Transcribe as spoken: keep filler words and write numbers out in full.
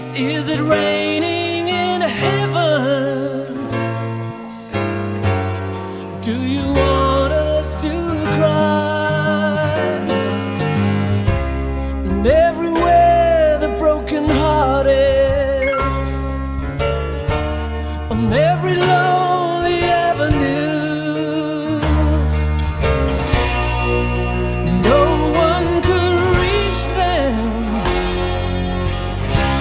Is it raining in heaven? Do you want us to cry?